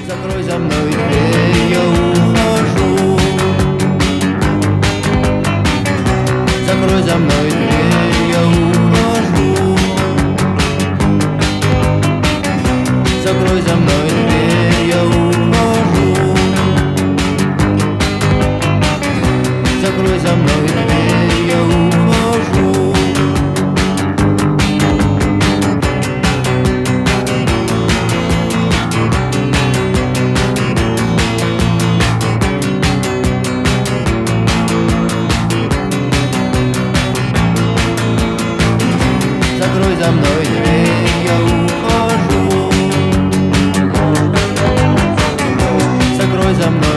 Закрой за мной дверь, я ухожу. Закрой за мной дверь, я ухожу. Закрой за мной дверь, я ухожу. Закрой за мной дверь, я ухожу. Закрой за мной дверь, я ухожу. Закрой за мной